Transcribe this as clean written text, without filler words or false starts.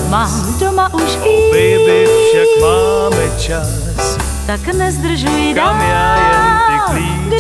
mám doma už víc. Baby, však máme čas, Tak nezdržuj dál. kam já jen ty klíč.